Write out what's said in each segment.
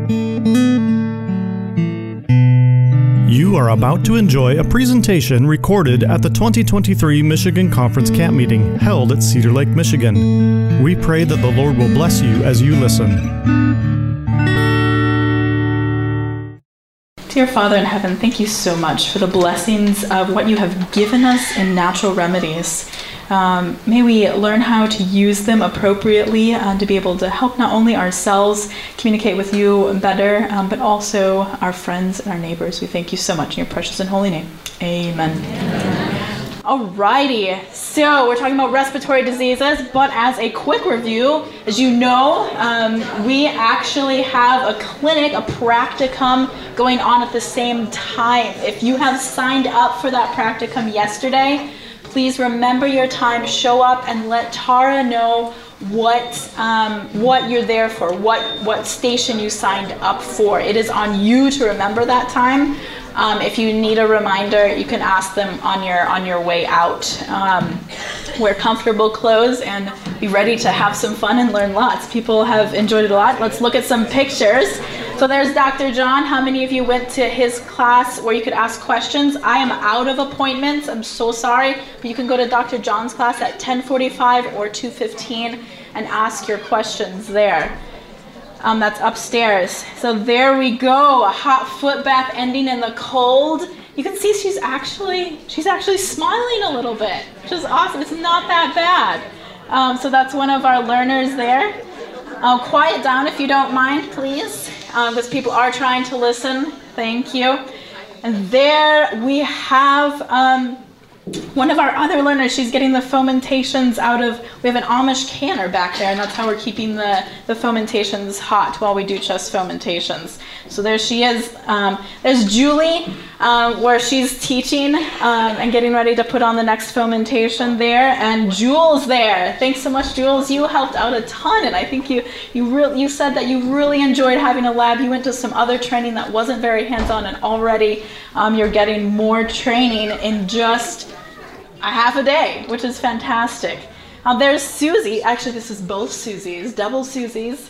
You are about to enjoy a presentation recorded at the 2023 Michigan Conference Camp Meeting held at Cedar Lake, Michigan. We pray that the Lord will bless you as you listen. Dear Father in heaven, thank you so much for the blessings of what you have given us in natural remedies. May we learn how to use them appropriately to be able to help not only ourselves communicate with you better, but also our friends and our neighbors. We thank you so much in your precious and holy name. Amen. Alrighty, so we're talking about respiratory diseases, but as a quick review, as you know, we actually have a clinic, a practicum going on at the same time. If you have signed up for that practicum yesterday, please remember your time, show up, and let Tara know what you're there for, what station you signed up for. It is on you to remember that time. If you need a reminder, you can ask them on your way out. Wear comfortable clothes and be ready to have some fun and learn lots. People have enjoyed it a lot. Let's look at some pictures. So there's Dr. John. How many of you went to his class where you could ask questions? I am out of appointments. I'm so sorry. But you can go to Dr. John's class at 10:45 or 2:15 and ask your questions there. That's upstairs. So there we go. A hot foot bath ending in the cold. You can see she's actually smiling a little bit, which is awesome. It's not that bad. So that's one of our learners there. Quiet down if you don't mind, please, because people are trying to listen. Thank you. And there we have one of our other learners. She's getting the fomentations out of, we have an Amish canner back there, and that's how we're keeping the fomentations hot while we do chest fomentations. So there she is. There's Julie, where she's teaching and getting ready to put on the next fomentation there. And Jules there. Thanks so much, Jules. You helped out a ton, and I think you said that you really enjoyed having a lab. You went to some other training that wasn't very hands-on, and already you're getting more training in just a half a day, which is fantastic. There's Susie. Actually, this is both Susies, double Susies.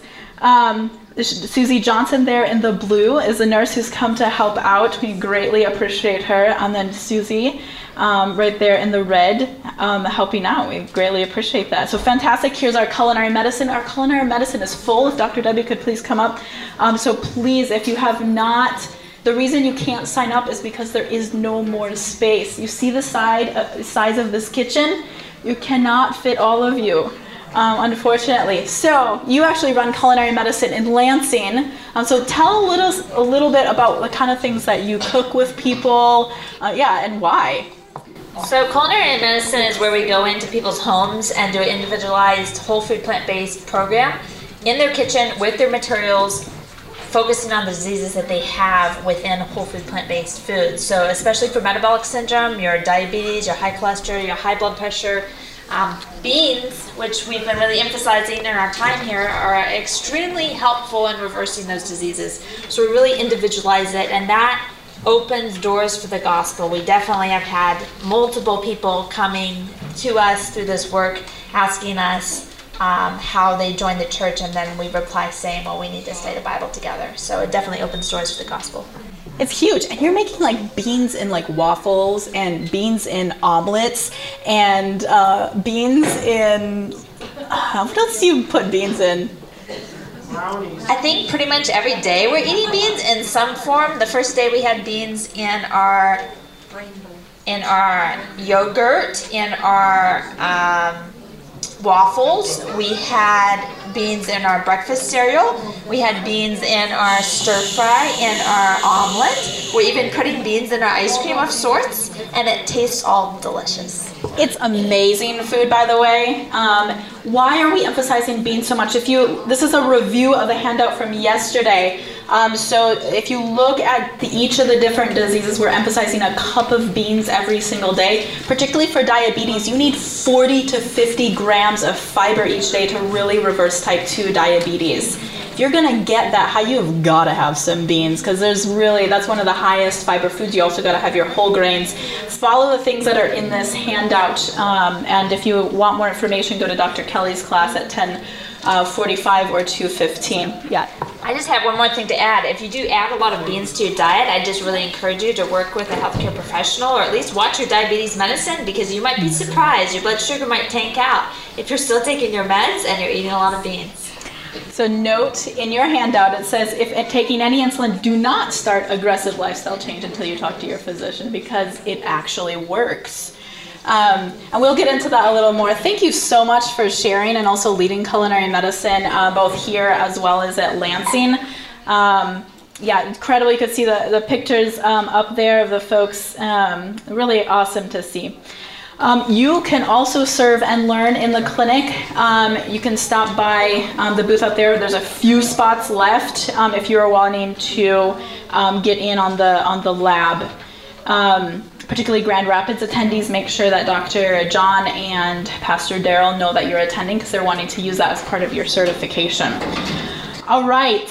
Susie Johnson there in the blue is a nurse who's come to help out. We greatly appreciate her. And then Susie right there in the red helping out. We greatly appreciate that. So fantastic. Here's our culinary medicine. Our culinary medicine is full. If Dr. Debbie could please come up. So please, if you have not, the reason you can't sign up is because there is no more space. You see the size of this kitchen? You cannot fit all of you, unfortunately. So you actually run culinary medicine in Lansing. So tell a little bit about the kind of things that you cook with people, and why. So culinary medicine is where we go into people's homes and do an individualized whole food plant-based program in their kitchen with their materials, focusing on the diseases that they have within whole food plant-based foods. So especially for metabolic syndrome, your diabetes, your high cholesterol, your high blood pressure, beans, which we've been really emphasizing in our time here, are extremely helpful in reversing those diseases. So we really individualize it, and that opens doors for the gospel. We definitely have had multiple people coming to us through this work asking us how they joined the church, and then we reply saying, well, we need to study the Bible together. So it definitely opens doors for the gospel. It's huge. And you're making like beans in like waffles and beans in omelets and beans in, what else do you put beans in? I think pretty much every day we're eating beans in some form. The first day we had beans in our yogurt, in our waffles. We had beans in our breakfast cereal. We had beans in our stir fry, in our omelet. We're even putting beans in our ice cream of sorts, and it tastes all delicious. It's amazing food, by the way. Why are we emphasizing beans so much? This is a review of a handout from yesterday. So if you look at each of the different diseases, we're emphasizing a cup of beans every single day. Particularly for diabetes, you need 40 to 50 grams of fiber each day to really reverse type 2 diabetes. If you're gonna get that high, you've gotta have some beans, because that's one of the highest fiber foods. You also gotta have your whole grains. Follow the things that are in this handout, and if you want more information, go to Dr. Kelly's class at 10:45 or 2:15. Yeah. I just have one more thing to add. If you do add a lot of beans to your diet, I just really encourage you to work with a healthcare professional, or at least watch your diabetes medicine, because you might be surprised. Your blood sugar might tank out if you're still taking your meds and you're eating a lot of beans. So note in your handout, it says, if taking any insulin, do not start aggressive lifestyle change until you talk to your physician, because it actually works. And we'll get into that a little more. Thank you so much for sharing and also leading culinary medicine, both here as well as at Lansing. Yeah, incredible. You could see the pictures up there of the folks. Really awesome to see. You can also serve and learn in the clinic. You can stop by the booth out there. There's a few spots left if you're wanting to get in on the lab. Particularly Grand Rapids attendees, make sure that Dr. John and Pastor Daryl know that you're attending, because they're wanting to use that as part of your certification. All right.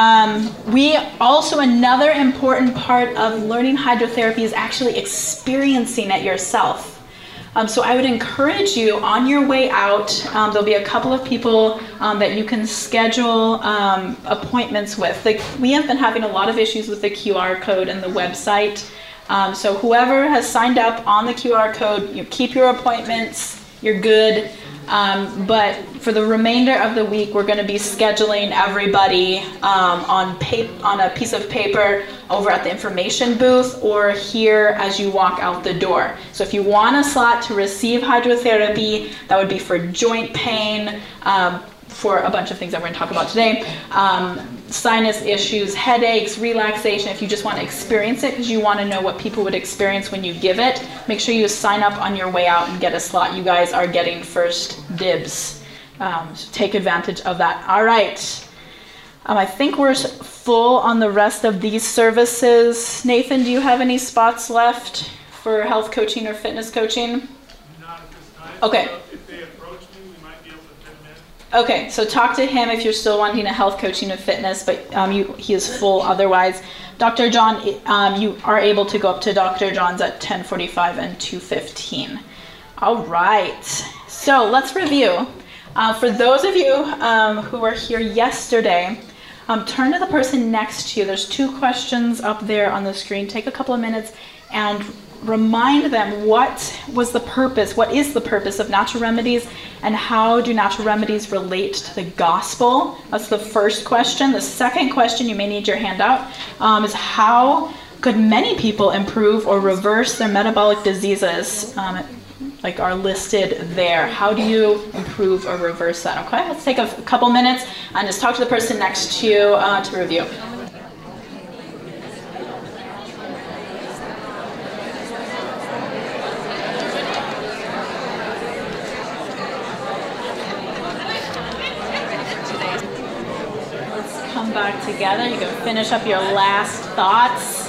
We also, another important part of learning hydrotherapy is actually experiencing it yourself. So I would encourage you, on your way out, there'll be a couple of people that you can schedule appointments with. We have been having a lot of issues with the QR code and the website. So whoever has signed up on the QR code, you keep your appointments, you're good. But for the remainder of the week, we're going to be scheduling everybody on a piece of paper over at the information booth or here as you walk out the door. So if you want a slot to receive hydrotherapy, that would be for joint pain, for a bunch of things that we're going to talk about today. Sinus issues, headaches, relaxation. If you just want to experience it because you want to know what people would experience when you give it, make sure you sign up on your way out and get a slot. You guys are getting first dibs. So take advantage of that. All right. I think we're full on the rest of these services. Nathan, do you have any spots left for health coaching or fitness coaching? Not at this time. Okay. If they approach me, we might be able to fit them in. Okay, so talk to him if you're still wanting a health coaching and fitness, but he is full otherwise. Dr. John, you are able to go up to Dr. John's at 10:45 and 2:15. All right, so let's review. For those of you who were here yesterday, turn to the person next to you. There's 2 questions up there on the screen. Take a couple of minutes and remind them what is the purpose of natural remedies, and how do natural remedies relate to the gospel? That's the first question. The second question, you may need your handout, is how could many people improve or reverse their metabolic diseases, like are listed there? How do you improve or reverse that? Okay, let's take a couple minutes and just talk to the person next to you to review. Back together. You can finish up your last thoughts.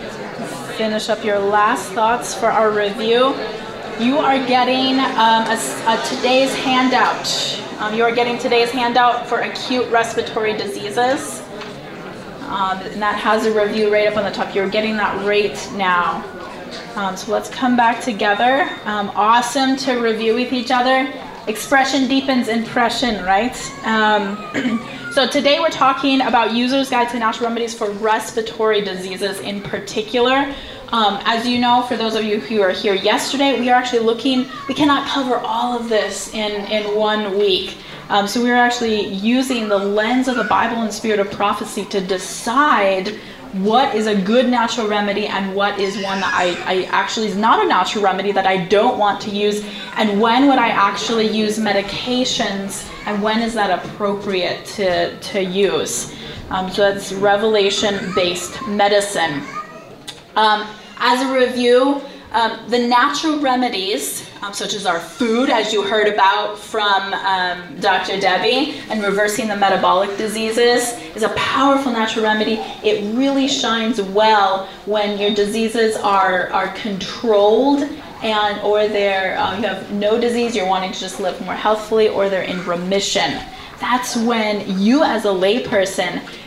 For our review. You are getting today's handout. You are getting today's handout for acute respiratory diseases. And that has a review right up on the top. You're getting that right now. So let's come back together. Awesome to review with each other. Expression deepens impression, right? So today we're talking about User's Guide to Natural Remedies for Respiratory Diseases in particular. As you know, for those of you who were here yesterday, we are actually we cannot cover all of this in 1 week. So we're actually using the lens of the Bible and spirit of prophecy to decide what is a good natural remedy and what is one that I actually is not a natural remedy that I don't want to use, and when would I actually use medications, and when is that appropriate to use. So that's revelation-based medicine. As a review, the natural remedies, such as our food, as you heard about from Dr. Debbie, and reversing the metabolic diseases, is a powerful natural remedy. It really shines well when your diseases are controlled, or you have no disease, you're wanting to just live more healthfully, or they're in remission. That's when you as a layperson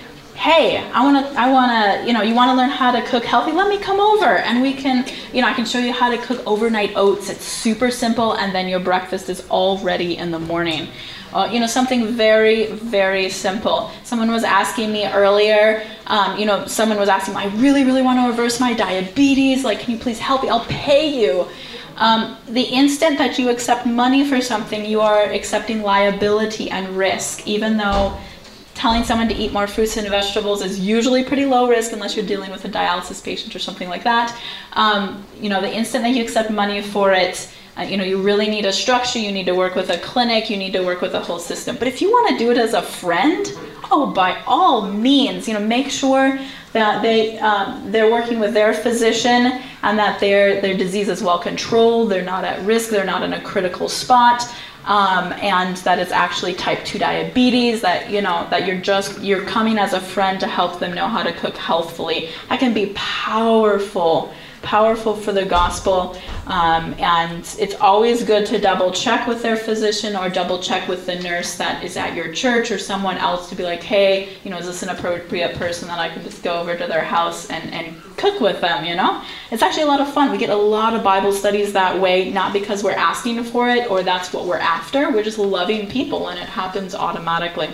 hey, I want to, you want to learn how to cook healthy? Let me come over and we can, I can show you how to cook overnight oats. It's super simple, and then your breakfast is all ready in the morning. Something very, very simple. Someone was asking me earlier, someone was asking me, I really, really want to reverse my diabetes. Like, can you please help me? I'll pay you. The instant that you accept money for something, you are accepting liability and risk, even though telling someone to eat more fruits and vegetables is usually pretty low risk unless you're dealing with a dialysis patient or something like that. The instant that you accept money for it, you really need a structure, you need to work with a clinic, you need to work with a whole system. But if you want to do it as a friend, by all means, make sure that they're working with their physician and that their disease is well controlled, they're not at risk, they're not in a critical spot, and that it's actually type 2 diabetes, that you're coming as a friend to help them know how to cook healthfully. That can be powerful for the gospel, and it's always good to double check with their physician or double check with the nurse that is at your church or someone else to be like, hey, is this an appropriate person that I can just go over to their house and cook with them? It's actually a lot of fun. We get a lot of Bible studies that way, not because we're asking for it or that's what we're after. We're just loving people, and it happens automatically.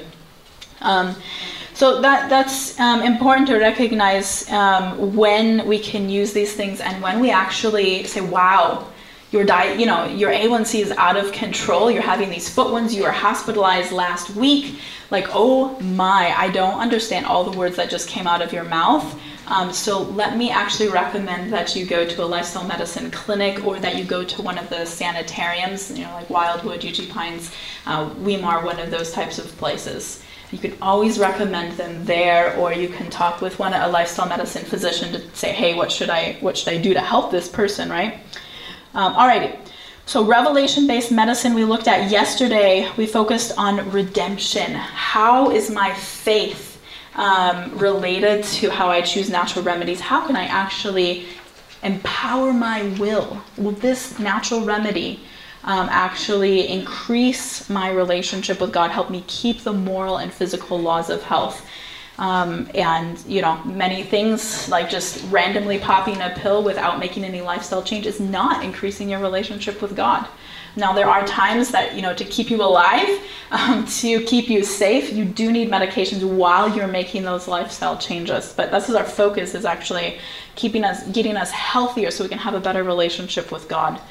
So that's important to recognize when we can use these things and when we actually say, wow, your diet, your A1C is out of control. You're having these foot wounds. You were hospitalized last week. Like, oh my, I don't understand all the words that just came out of your mouth. So let me actually recommend that you go to a lifestyle medicine clinic, or that you go to one of the sanitariums, like Wildwood, UG Pines, Weimar, one of those types of places. You can always recommend them there, or you can talk with a lifestyle medicine physician to say, hey, what should I do to help this person, right? Alrighty. So revelation-based medicine we looked at yesterday, we focused on redemption. How is my faith related to how I choose natural remedies? How can I actually empower my will? Will this natural remedy actually increase my relationship with God, help me keep the moral and physical laws of health? And many things like just randomly popping a pill without making any lifestyle change is not increasing your relationship with God. Now, there are times that, to keep you alive, to keep you safe, you do need medications while you're making those lifestyle changes. But this is our focus, is actually getting us healthier so we can have a better relationship with God.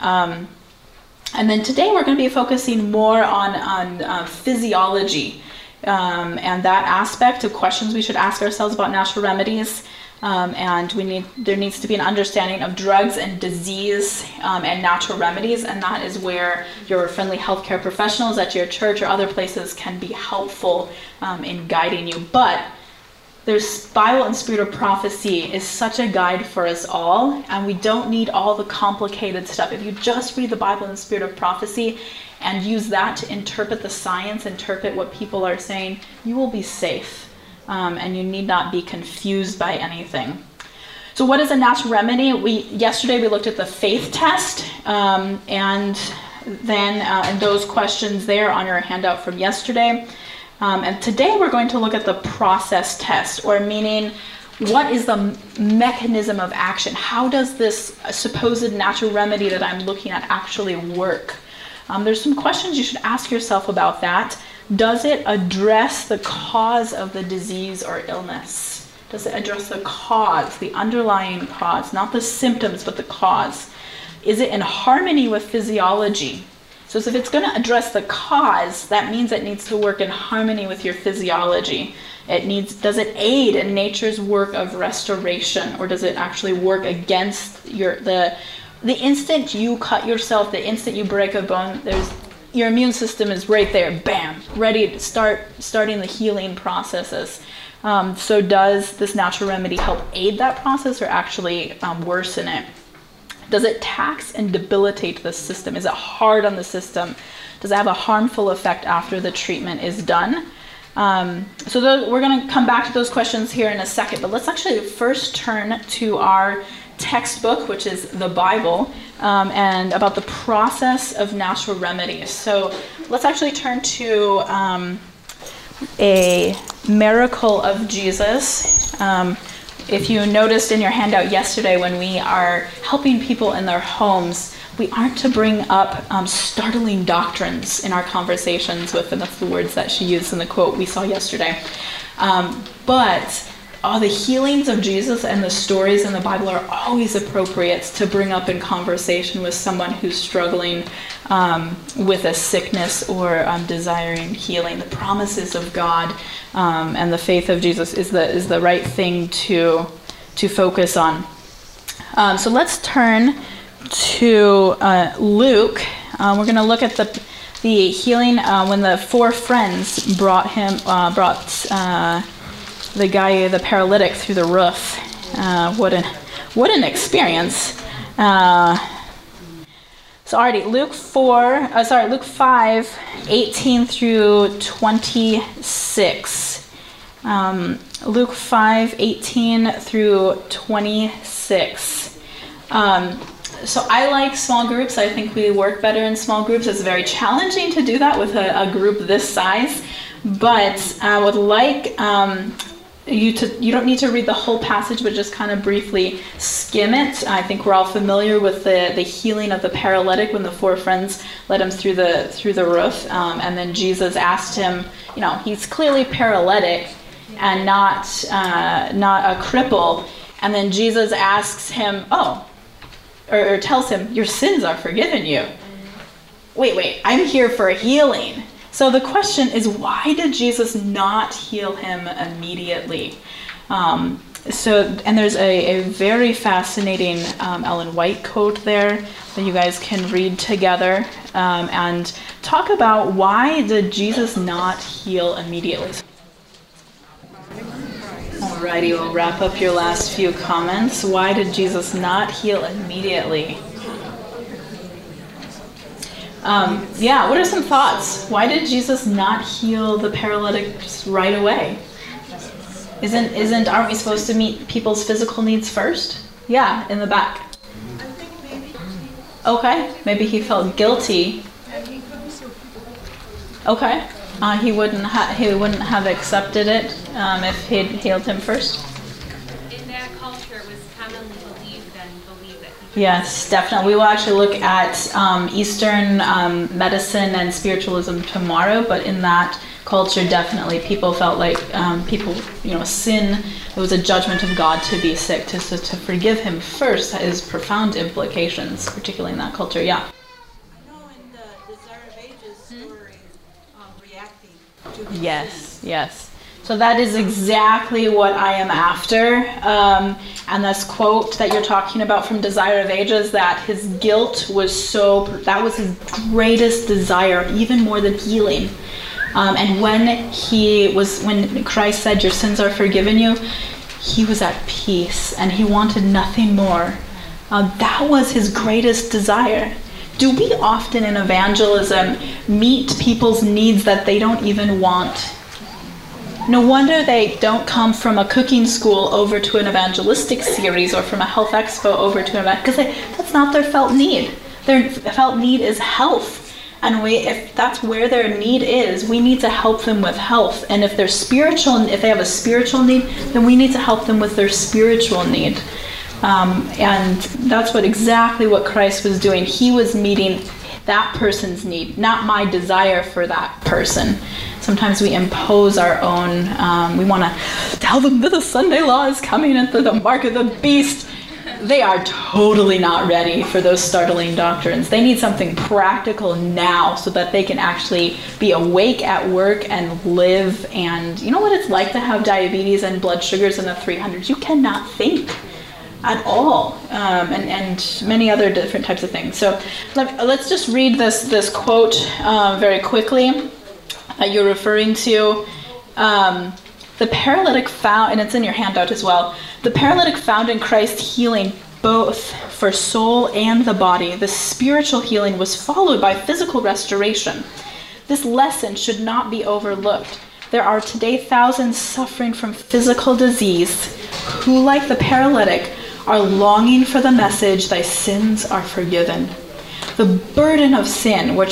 And then today we're going to be focusing more on physiology and that aspect of questions we should ask ourselves about natural remedies. And there needs to be an understanding of drugs and disease and natural remedies, and that is where your friendly healthcare professionals at your church or other places can be helpful in guiding you. But there's Bible and Spirit of Prophecy is such a guide for us all, and we don't need all the complicated stuff. If you just read the Bible and Spirit of Prophecy and use that to interpret the science, interpret what people are saying, you will be safe, and you need not be confused by anything. So what is a natural remedy? Yesterday we looked at the faith test, and then and those questions there on your handout from yesterday. And today we're going to look at the process test, or meaning, what is the mechanism of action? How does this supposed natural remedy that I'm looking at actually work? There's some questions you should ask yourself about that. Does it address the cause of the disease or illness? Does it address the cause, the underlying cause, not the symptoms, but the cause? Is it in harmony with physiology? So if it's going to address the cause, that means it needs to work in harmony with your physiology. Does it aid in nature's work of restoration, or does it actually work against the instant you cut yourself, the instant you break a bone, your immune system is right there, bam, ready to starting the healing processes. So does this natural remedy help aid that process or actually worsen it? Does it tax and debilitate the system? Is it hard on the system? Does it have a harmful effect after the treatment is done? We're going to come back to those questions here in a second, but let's actually first turn to our textbook, which is the Bible, and about the process of natural remedies. So let's actually turn to a miracle of Jesus. If you noticed in your handout yesterday, when we are helping people in their homes, we aren't to bring up startling doctrines in our conversations with them. That's the words that she used in the quote we saw yesterday. But all the healings of Jesus and the stories in the Bible are always appropriate to bring up in conversation with someone who's struggling with a sickness or desiring healing. The promises of God and the faith of Jesus is the right thing to focus on. So let's turn to Luke. We're going to look at the healing when the four friends brought the guy, the paralytic, through the roof. What an experience. So already, Luke 5, 18 through 26. Luke 5, 18 through 26. So I like small groups. I think we work better in small groups. It's very challenging to do that with a group this size. But I would like you don't need to read the whole passage, but just kind of briefly skim it. I think we're all familiar with the healing of the paralytic when the four friends led him through the roof, and then Jesus asked him, he's clearly paralytic and not a cripple, and then Jesus asks him, or tells him, your sins are forgiven you. Wait, I'm here for healing. So the question is, why did Jesus not heal him immediately? And there's a very fascinating Ellen White quote there that you guys can read together and talk about why did Jesus not heal immediately. Alrighty, we'll wrap up your last few comments. Why did Jesus not heal immediately? What are some thoughts? Why did Jesus not heal the paralytic right away? Aren't we supposed to meet people's physical needs first? Yeah, in the back. I think maybe. Okay, maybe he felt guilty. And he couldn't so people. Okay, he wouldn't have accepted it if he'd healed him first. In that culture, it was commonly believed that he could. Yes, definitely. We will actually look at Eastern medicine and spiritualism tomorrow, but in that culture, definitely people felt like sin, it was a judgment of God to be sick, to forgive him first has profound implications, particularly in that culture, yeah. I know in the Desire of Ages story, reacting to his sins. Yes. So that is exactly what I am after. And this quote that you're talking about from Desire of Ages, that his guilt was that was his greatest desire, even more than healing. And when Christ said, your sins are forgiven you, he was at peace and he wanted nothing more. That was his greatest desire. Do we often in evangelism meet people's needs that they don't even want? No wonder they don't come from a cooking school over to an evangelistic series or from a health expo over to an because that's not their felt need. Their felt need is health. And if that's where their need is, we need to help them with health. And if they have a spiritual need, then we need to help them with their spiritual need. And that's exactly what Christ was doing. He was meeting that person's need, not my desire for that person. Sometimes we impose our own, we want to tell them that the Sunday law is coming and the mark of the beast. They are totally not ready for those startling doctrines. They need something practical now so that they can actually be awake at work and live. And you know what it's like to have diabetes and blood sugars in the 300s? You cannot think at all, and many other different types of things. So let's just read this quote very quickly that you're referring to. The paralytic found, and it's in your handout as well, the paralytic found in Christ healing both for soul and the body. The spiritual healing was followed by physical restoration. This lesson should not be overlooked. There are today thousands suffering from physical disease who, like the paralytic, are longing for the message, thy sins are forgiven. The burden of sin, which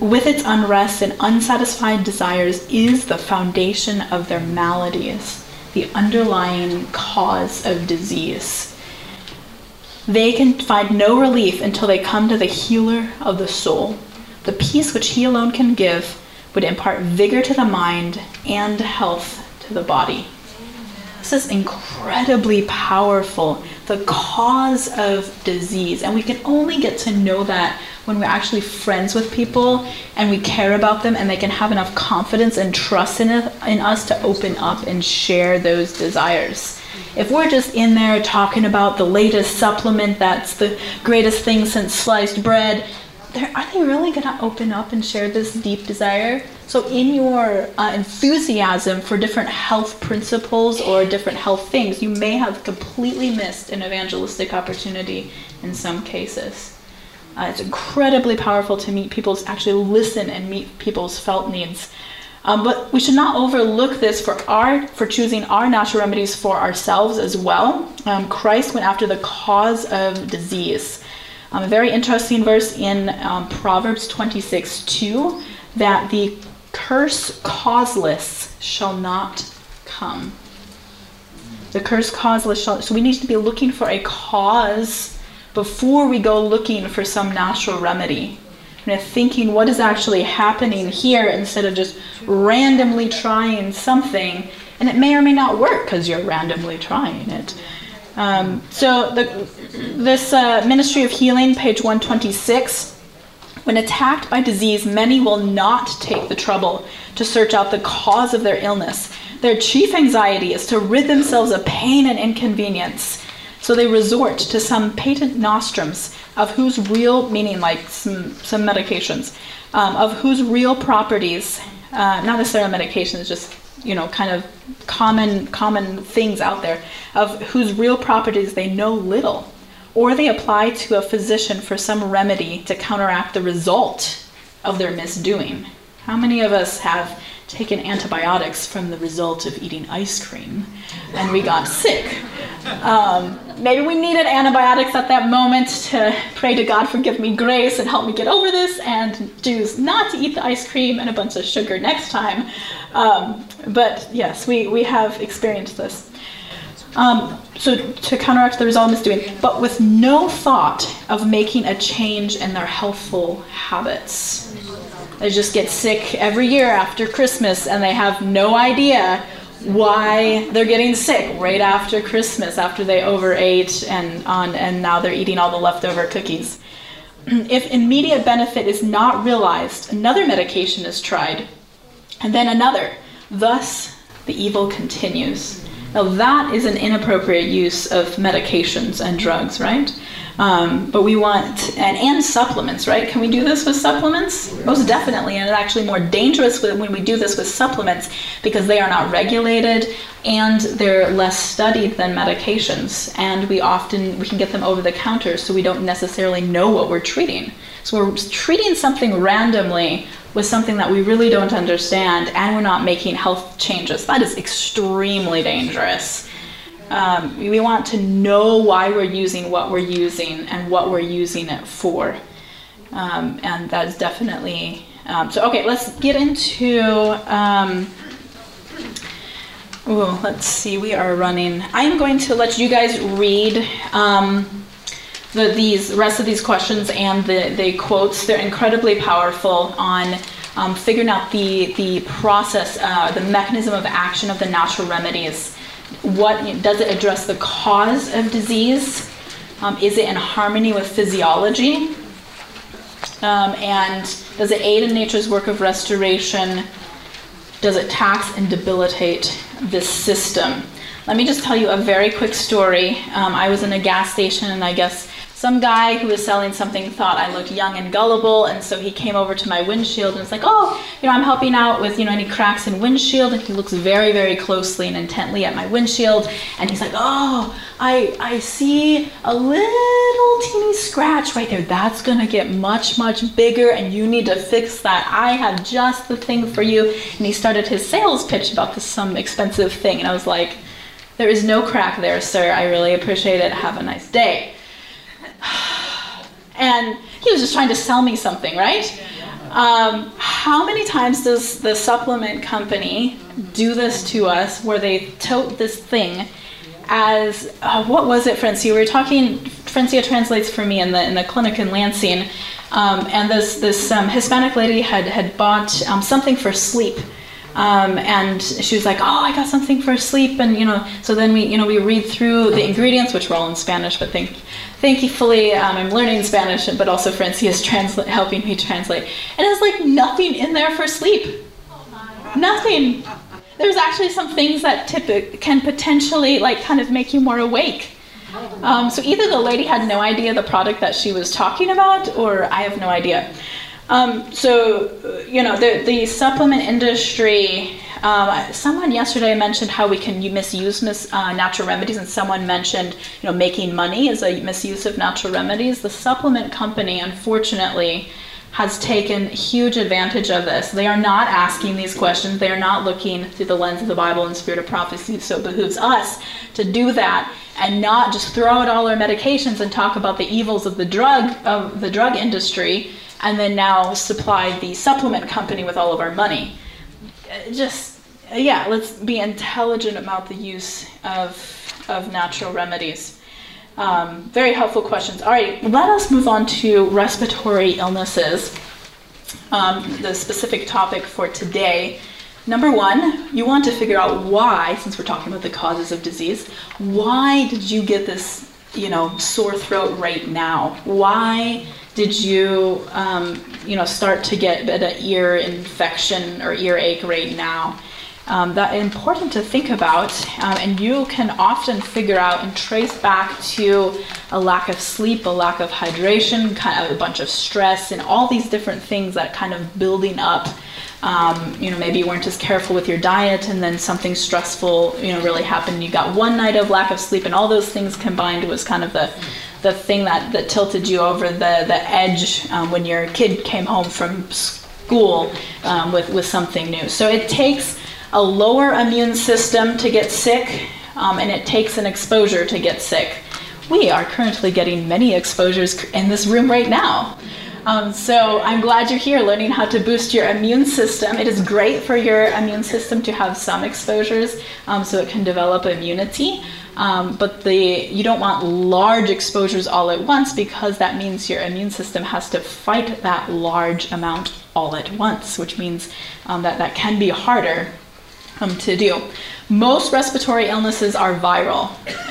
with its unrest and unsatisfied desires is the foundation of their maladies, the underlying cause of disease. They can find no relief until they come to the healer of the soul. The peace which he alone can give would impart vigor to the mind and health to the body. This is incredibly powerful, the cause of disease. And we can only get to know that when we're actually friends with people and we care about them and they can have enough confidence and trust in us to open up and share those desires. If we're just in there talking about the latest supplement that's the greatest thing since sliced bread, are they really going to open up and share this deep desire? So in your enthusiasm for different health principles or different health things, you may have completely missed an evangelistic opportunity in some cases. It's incredibly powerful to meet people's, actually listen and meet people's felt needs. But we should not overlook this for choosing our natural remedies for ourselves as well. Christ went after the cause of disease. A very interesting verse in Proverbs 26:2, that the curse causeless shall not come. The curse causeless shall, so we need to be looking for a cause before we go looking for some natural remedy. And thinking what is actually happening here instead of just randomly trying something, and it may or may not work because you're randomly trying it. So this Ministry of Healing, page 126, when attacked by disease, many will not take the trouble to search out the cause of their illness. Their chief anxiety is to rid themselves of pain and inconvenience. So they resort to some patent nostrums of whose real, meaning like some medications, of whose real properties, not necessarily medications, just kind of common things out there, of whose real properties they know little, or they apply to a physician for some remedy to counteract the result of their misdoing. How many of us have taken antibiotics from the result of eating ice cream and we got sick? Maybe we needed antibiotics at that moment to pray to God, forgive me grace and help me get over this, and choose not to eat the ice cream and a bunch of sugar next time. But yes, we have experienced this. So to counteract the result of misdoing, but with no thought of making a change in their healthful habits. They just get sick every year after Christmas and they have no idea why they're getting sick right after Christmas, after they overate and now they're eating all the leftover cookies. If immediate benefit is not realized, another medication is tried, and then another. Thus, the evil continues. Now that is an inappropriate use of medications and drugs, right? But we want, and supplements, right? Can we do this with supplements? Most definitely, and it's actually more dangerous when we do this with supplements because they are not regulated and they're less studied than medications. And we can get them over the counter, so we don't necessarily know what we're treating. So we're treating something randomly with something that we really don't understand, and we're not making health changes. That is extremely dangerous. We want to know why we're using what we're using and what we're using it for. And that is definitely... so, okay, let's get into... let's see, we are running. I am going to let you guys read these rest of these questions and the quotes. They're incredibly powerful on figuring out the process, the mechanism of action of the natural remedies. Does it address the cause of disease? Is it in harmony with physiology? And does it aid in nature's work of restoration? Does it tax and debilitate this system? Let me just tell you a very quick story. I was in a gas station, and I guess some guy who was selling something thought I looked young and gullible, and so he came over to my windshield and was like, oh, I'm helping out with, any cracks in windshield, and he looks very, very closely and intently at my windshield, and he's like, oh, I see a little teeny scratch right there. That's gonna get much, much bigger, and you need to fix that. I have just the thing for you. And he started his sales pitch about some expensive thing, and I was like, there is no crack there, sir. I really appreciate it. Have a nice day. And he was just trying to sell me something, right? How many times does the supplement company do this to us where they tote this thing as, what was it, Francia? We were talking, Francia translates for me in the clinic in Lansing, and this Hispanic lady had bought something for sleep. And she was like, oh, I got something for sleep. And, so then we read through the ingredients, which were all in Spanish, but thankfully I'm learning Spanish, but also Francia is helping me translate. And it's like nothing in there for sleep. Nothing. There's actually some things that can potentially kind of make you more awake. So either the lady had no idea the product that she was talking about, or I have no idea. The supplement industry, someone yesterday mentioned how we can misuse natural remedies, and someone mentioned, making money is a misuse of natural remedies. The supplement company, unfortunately, has taken huge advantage of this. They are not asking these questions. They are not looking through the lens of the Bible and spirit of prophecy. So it behooves us to do that and not just throw out all our medications and talk about the evils of the drug industry, and then now supply the supplement company with all of our money. Let's be intelligent about the use of natural remedies. Very helpful questions. All right, let us move on to respiratory illnesses, the specific topic for today. Number one, you want to figure out why, since we're talking about the causes of disease, why did you get this, sore throat right now? Why did you, start to get an ear infection or earache right now? That's important to think about, and you can often figure out and trace back to a lack of sleep, a lack of hydration, kind of a bunch of stress, and all these different things that kind of building up. Maybe you weren't as careful with your diet, and then something stressful, really happened. You got one night of lack of sleep, and all those things combined was kind of the thing that tilted you over the edge when your kid came home from school with something new. So it takes a lower immune system to get sick, and it takes an exposure to get sick. We are currently getting many exposures in this room right now. So I'm glad you're here learning how to boost your immune system. It is great for your immune system to have some exposures so it can develop immunity. But you don't want large exposures all at once, because that means your immune system has to fight that large amount all at once, which means that can be harder to do. Most respiratory illnesses are viral.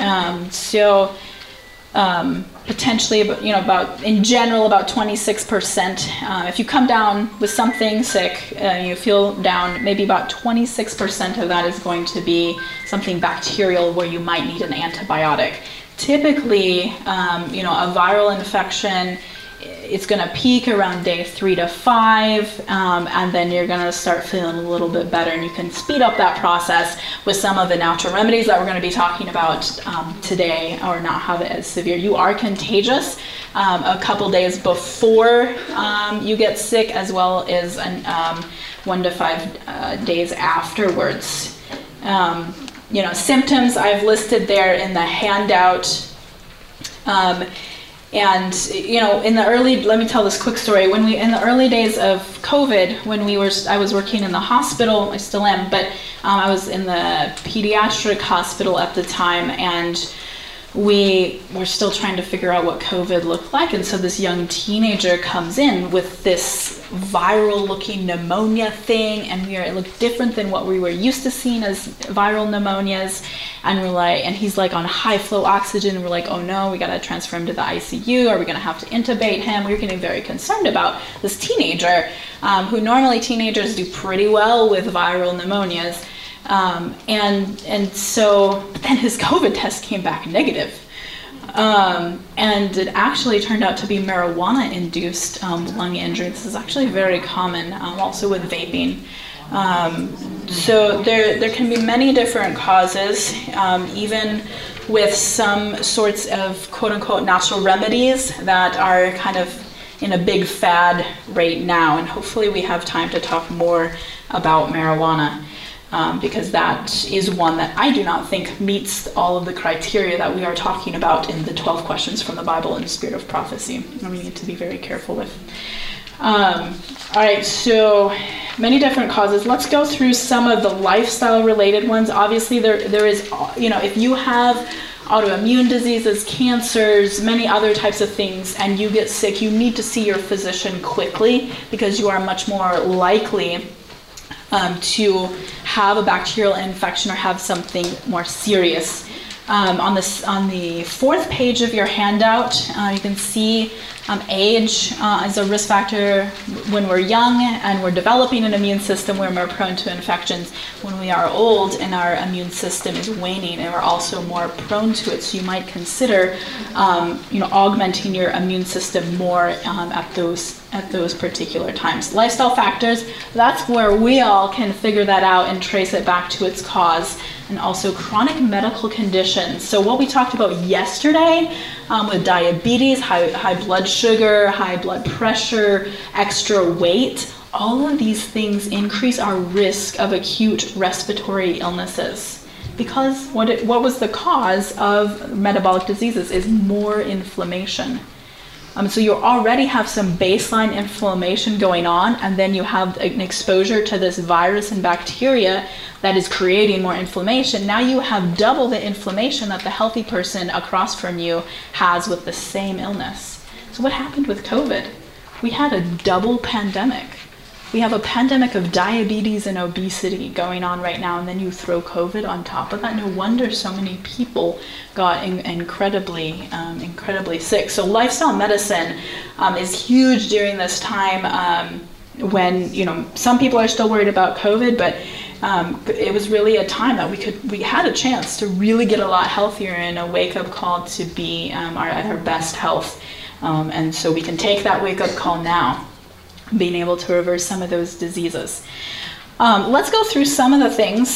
Potentially, in general, about 26%. If you come down with something sick, you feel down, maybe about 26% of that is going to be something bacterial where you might need an antibiotic. Typically, a viral infection, it's going to peak around day 3 to 5, and then you're going to start feeling a little bit better, and you can speed up that process with some of the natural remedies that we're going to be talking about today, or not have it as severe. You are contagious a couple days before you get sick, as well as 1 to 5 days afterwards. Symptoms I've listed there in the handout. And let me tell this quick story. In the early days of COVID, I was working in the hospital, I still am, but I was in the pediatric hospital at the time, and we were still trying to figure out what COVID looked like. And so this young teenager comes in with this viral looking pneumonia thing, and it looked different than what we were used to seeing as viral pneumonias. And he's like on high flow oxygen, and we're like, oh no, we got to transfer him to the ICU. Are we going to have to intubate him? We were getting very concerned about this teenager, who normally teenagers do pretty well with viral pneumonias. So then his COVID test came back negative. And it actually turned out to be marijuana-induced lung injury. This is actually very common, also with vaping. So there can be many different causes, even with some sorts of quote-unquote natural remedies that are kind of in a big fad right now. And hopefully we have time to talk more about marijuana. Because that is one that I do not think meets all of the criteria that we are talking about in the 12 questions from the Bible and the spirit of prophecy. And we need to be very careful with. All right, so many different causes. Let's go through some of the lifestyle related ones. Obviously there is, if you have autoimmune diseases, cancers, many other types of things, and you get sick, you need to see your physician quickly because you are much more likely to have a bacterial infection or have something more serious. On the fourth page of your handout, you can see age is a risk factor when we're young and we're developing an immune system. We're more prone to infections. When we are old and our immune system is waning, and we're also more prone to it. So you might consider, augmenting your immune system more at those particular times. Lifestyle factors, that's where we all can figure that out and trace it back to its cause. And also chronic medical conditions. So what we talked about yesterday with diabetes, high blood sugar, high blood pressure, extra weight, all of these things increase our risk of acute respiratory illnesses. Because what was the cause of metabolic diseases is more inflammation. So you already have some baseline inflammation going on, and then you have an exposure to this virus and bacteria that is creating more inflammation. Now you have double the inflammation that the healthy person across from you has with the same illness. So what happened with COVID? We had a double pandemic. We have a pandemic of diabetes and obesity going on right now, and then you throw COVID on top of that. No wonder so many people got incredibly sick. So lifestyle medicine is huge during this time when some people are still worried about COVID, but it was really a time that we had a chance to really get a lot healthier and a wake-up call to be at our best health. And so we can take that wake-up call now, being able to reverse some of those diseases. Let's go through some of the things.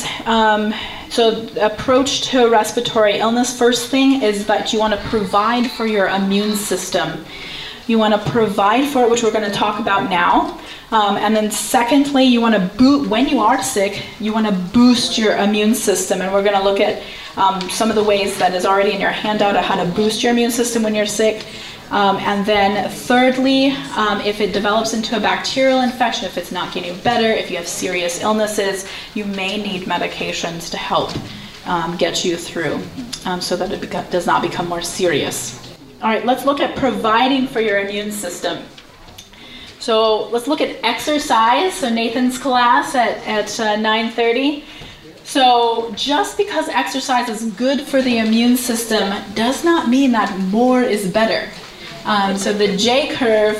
So approach to respiratory illness, first thing is that you want to provide for your immune system. You want to provide for it, which we're going to talk about now. And then secondly, you want to when you are sick, you want to boost your immune system. And we're going to look at some of the ways that is already in your handout of how to boost your immune system when you're sick. And then thirdly, if it develops into a bacterial infection, if it's not getting better, if you have serious illnesses, you may need medications to help get you through so that it does not become more serious. All right, let's look at providing for your immune system. So let's look at exercise. So Nathan's class at 9:30. So just because exercise is good for the immune system does not mean that more is better. So the J curve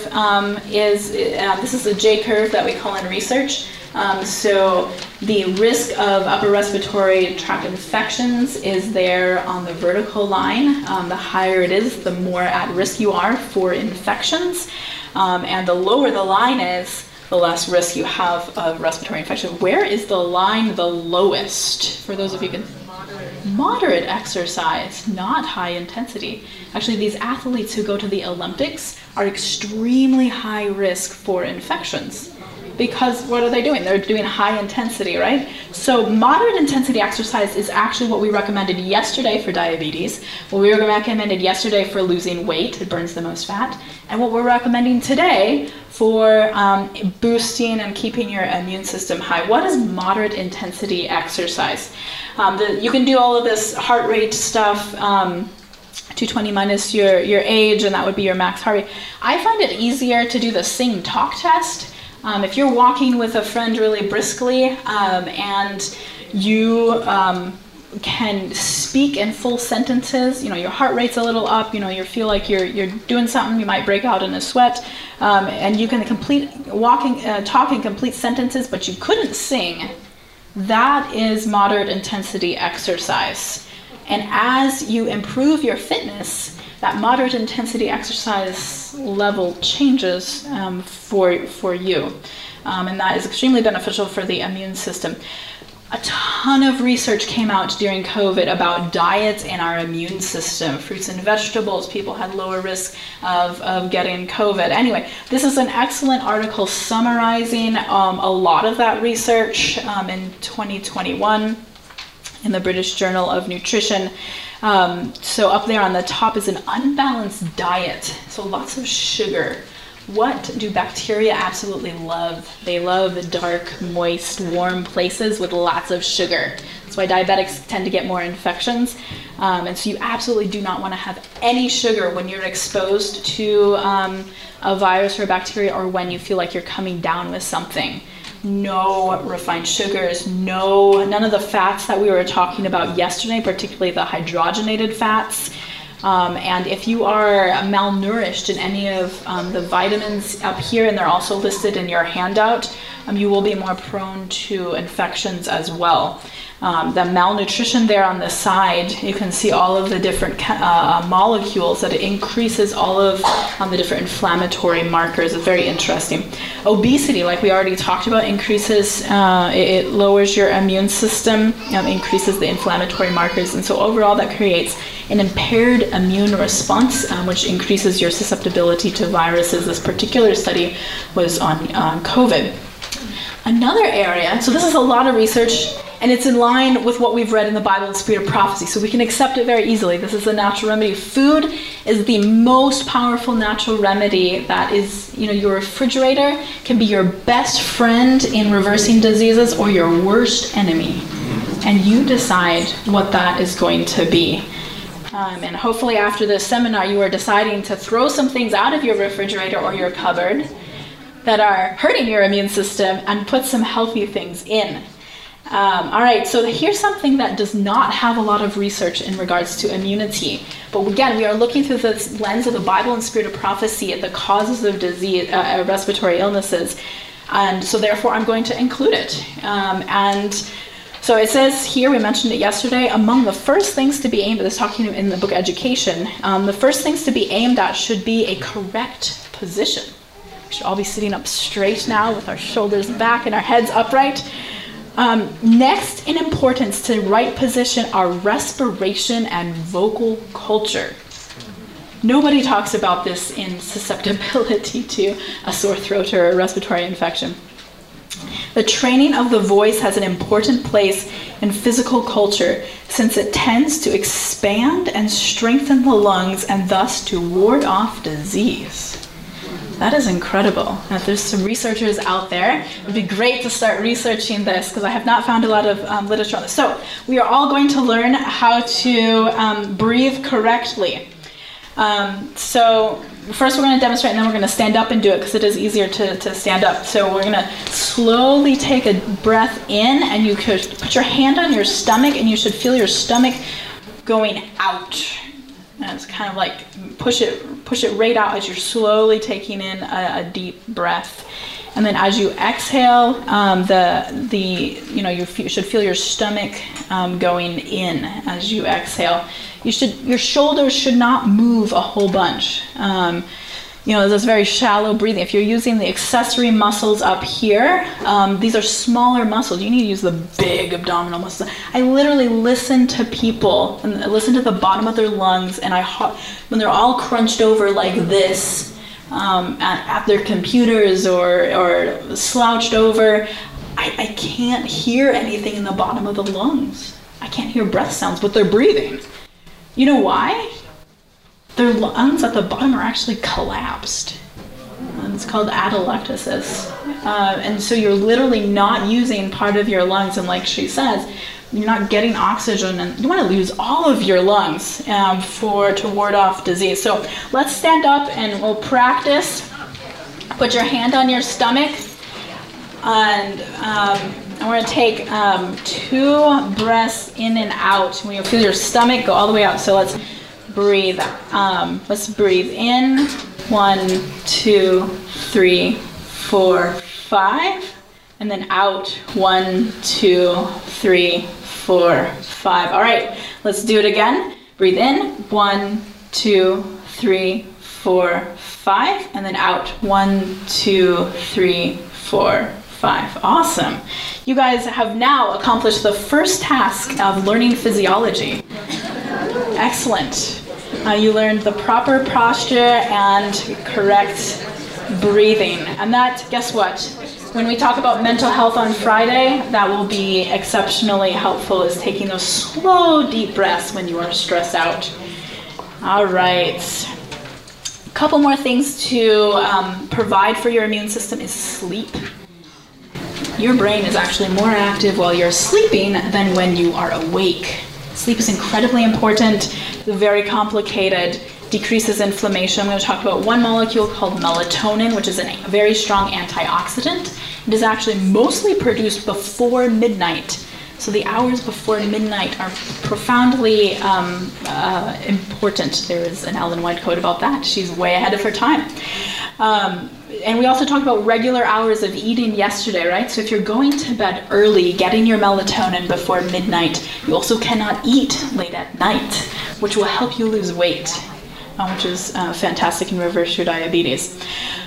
this is the J curve that we call in research. So the risk of upper respiratory tract infections is there on the vertical line. The higher it is, the more at risk you are for infections. And the lower the line is, the less risk you have of respiratory infection. Where is the line the lowest? For those of you who can... Moderate exercise, not high intensity. Actually, these athletes who go to the Olympics are extremely high risk for infections. Because what are they doing? They're doing high intensity, right? So moderate intensity exercise is actually what we recommended yesterday for diabetes, what we recommended yesterday for losing weight, it burns the most fat, and what we're recommending today for boosting and keeping your immune system high. What is moderate intensity exercise? You can do all of this heart rate stuff, 220 minus your age, and that would be your max heart rate. I find it easier to do the sing talk test. If you're walking with a friend really briskly and you can speak in full sentences, your heart rate's a little up, you feel like you're doing something, you might break out in a sweat, and you can talk in complete sentences, but you couldn't sing. That is moderate intensity exercise. And as you improve your fitness, that moderate intensity exercise level changes for you. And that is extremely beneficial for the immune system. A ton of research came out during COVID about diets and our immune system. Fruits and vegetables, people had lower risk of getting COVID. Anyway, this is an excellent article summarizing a lot of that research in 2021 in the British Journal of Nutrition. So up there on the top is an unbalanced diet. So lots of sugar, What do bacteria absolutely love? They love dark, moist, warm places with lots of sugar. That's why diabetics tend to get more infections. And so you absolutely do not want to have any sugar when you're exposed to a virus or a bacteria, or when you feel like you're coming down with something. No refined sugars, none of the fats that we were talking about yesterday, particularly the hydrogenated fats. And if you are malnourished in any of the vitamins up here, and they're also listed in your handout, you will be more prone to infections as well. The malnutrition there on the side, you can see all of the different molecules that it increases all of the different inflammatory markers. It's very interesting. Obesity, like we already talked about, increases, it lowers your immune system, increases the inflammatory markers. And so overall that creates an impaired immune response, which increases your susceptibility to viruses. This particular study was on COVID. Another area, so this is a lot of research, and it's in line with what we've read in the Bible, the Spirit of Prophecy, so we can accept it very easily. This is a natural remedy. Food is the most powerful natural remedy that is, your refrigerator can be your best friend in reversing diseases or your worst enemy. And you decide what that is going to be. And hopefully after this seminar, you are deciding to throw some things out of your refrigerator or your cupboard that are hurting your immune system and put some healthy things in. All right, so here's something that does not have a lot of research in regards to immunity. But again, we are looking through this lens of the Bible and Spirit of Prophecy at the causes of disease, respiratory illnesses. And so therefore, I'm going to include it. And so it says here, we mentioned it yesterday, among the first things to be aimed at, this talking in the book Education, the first things to be aimed at should be a correct position. We should all be sitting up straight now with our shoulders back and our heads upright. Next in importance to right position are respiration and vocal culture. Nobody talks about this in susceptibility to a sore throat or a respiratory infection. The training of the voice has an important place in physical culture since it tends to expand and strengthen the lungs and thus to ward off disease. That is incredible. Now, if there's some researchers out there, it would be great to start researching this because I have not found a lot of literature on this. So we are all going to learn how to breathe correctly. So first we're going to demonstrate, and then we're going to stand up and do it because it is easier to stand up. So we're going to slowly take a breath in, and you could put your hand on your stomach, and you should feel your stomach going out. And it's kind of like push it right out as you're slowly taking in a deep breath. And then as you exhale, you should feel your stomach going in as you exhale. Your shoulders should not move a whole bunch. This very shallow breathing. If you're using the accessory muscles up here, these are smaller muscles. You need to use the big abdominal muscles. I literally listen to people and I listen to the bottom of their lungs, and when they're all crunched over like this at their computers or slouched over, I can't hear anything in the bottom of the lungs. I can't hear breath sounds, but they're breathing. You know why? Their lungs at the bottom are actually collapsed. It's called atelectasis. And so you're literally not using part of your lungs, and like she says, you're not getting oxygen, and you want to use all of your lungs to ward off disease. So let's stand up and we'll practice. Put your hand on your stomach, and we're going to take 2 breaths in and out. When you feel your stomach go all the way out, so let's breathe. Let's breathe in. 1, 2, 3, 4, 5. And then out. 1, 2, 3, 4, 5. All right, let's do it again. Breathe in. 1, 2, 3, 4, 5. And then out. 1, 2, 3, 4, 5. Awesome. You guys have now accomplished the first task of learning physiology. Excellent. You learned the proper posture and correct breathing. And that, guess what? When we talk about mental health on Friday, that will be exceptionally helpful, is taking those slow, deep breaths when you are stressed out. All right. couple more things to provide for your immune system is sleep. Your brain is actually more active while you're sleeping than when you are awake. Sleep is incredibly important, very complicated, decreases inflammation. I'm going to talk about one molecule called melatonin, which is a very strong antioxidant. It is actually mostly produced before midnight. So the hours before midnight are profoundly important. There is an Ellen White quote about that. She's way ahead of her time. And we also talked about regular hours of eating yesterday, right? So if you're going to bed early, getting your melatonin before midnight, you also cannot eat late at night, which will help you lose weight, which is fantastic and reverse your diabetes.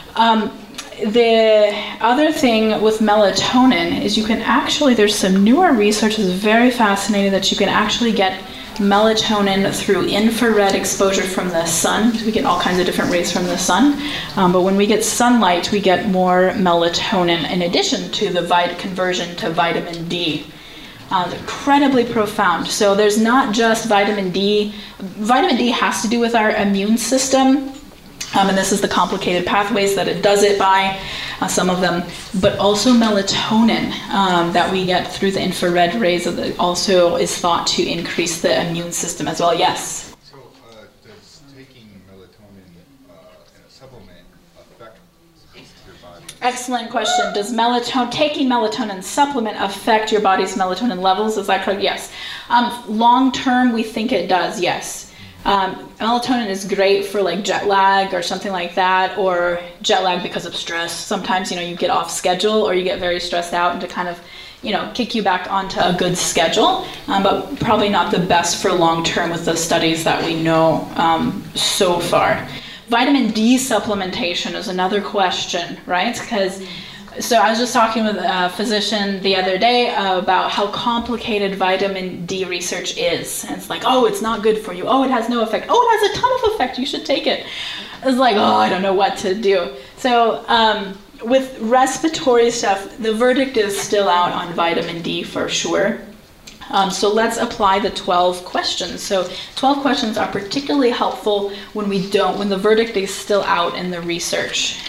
The other thing with melatonin is you can actually, there's some newer research that's very fascinating that you can actually get melatonin through infrared exposure from the sun. We get all kinds of different rays from the sun, but when we get sunlight, we get more melatonin in addition to the conversion to vitamin D. Incredibly profound. So there's not just vitamin D. Vitamin D has to do with our immune system, and this is the complicated pathways that it does it by, some of them, but also melatonin that we get through the infrared rays also is thought to increase the immune system as well. Yes? So does taking melatonin in a supplement affect your body? Excellent question. Does taking melatonin supplement affect your body's melatonin levels? Is that correct? Yes. Long term, we think it does, yes. Melatonin is great for like jet lag or something like that, or jet lag because of stress. Sometimes, you get off schedule or you get very stressed out, and to kind of, kick you back onto a good schedule, but probably not the best for long term with the studies that we know so far. Vitamin D supplementation is another question, right? So I was just talking with a physician the other day about how complicated vitamin D research is. And it's like, oh, it's not good for you. Oh, it has no effect. Oh, it has a ton of effect. You should take it. It's like, oh, I don't know what to do. So with respiratory stuff, the verdict is still out on vitamin D for sure. So let's apply the 12 questions. So 12 questions are particularly helpful when the verdict is still out in the research.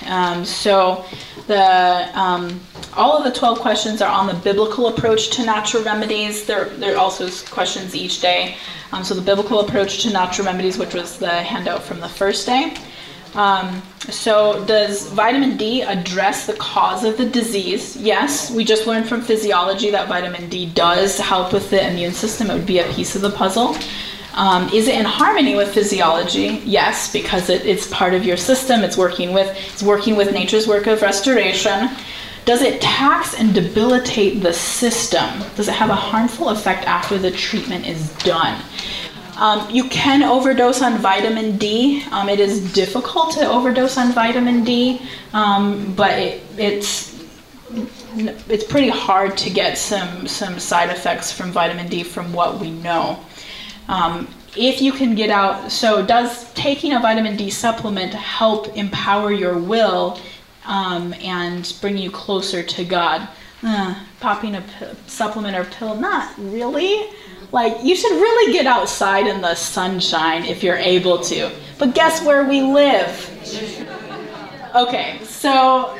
All of the 12 questions are on the biblical approach to natural remedies. There are also questions each day. So the biblical approach to natural remedies, which was the handout from the first day. So does vitamin D address the cause of the disease? Yes, we just learned from physiology that vitamin D does help with the immune system. It would be a piece of the puzzle. Is it in harmony with physiology? Yes, because it's part of your system. It's working with nature's work of restoration. Does it tax and debilitate the system? Does it have a harmful effect after the treatment is done? You can overdose on vitamin D. It is difficult to overdose on vitamin D, but it's pretty hard to get some side effects from vitamin D from what we know. If you can get out, so does taking a vitamin D supplement help empower your will and bring you closer to God? Popping a supplement or pill, not really. Like, you should really get outside in the sunshine if you're able to. But guess where we live? Okay, so,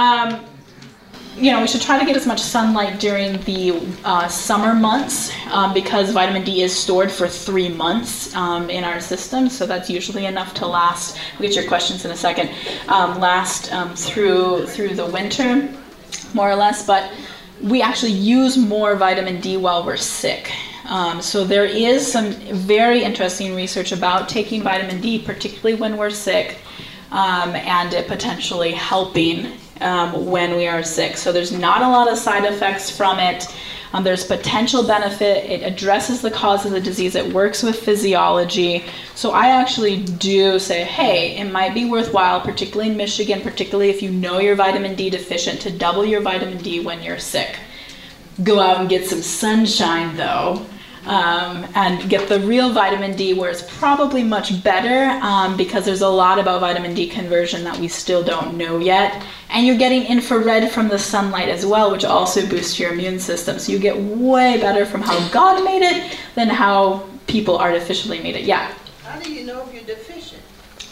we should try to get as much sunlight during the summer months because vitamin D is stored for 3 months in our system. So that's usually enough to last, we'll get your questions in a second, through the winter, more or less. But we actually use more vitamin D while we're sick. So there is some very interesting research about taking vitamin D, particularly when we're sick, and it potentially helping when we are sick. So there's not a lot of side effects from it. There's potential benefit. It addresses the cause of the disease. It works with physiology. So I actually do say, hey, it might be worthwhile, particularly in Michigan, particularly if you know you're vitamin D deficient, to double your vitamin D when you're sick. Go out and get some sunshine, though. And get the real vitamin D, where it's probably much better because there's a lot about vitamin D conversion that we still don't know yet. And you're getting infrared from the sunlight as well, which also boosts your immune system. So you get way better from how God made it than how people artificially made it. Yeah? How do you know if you're deficient?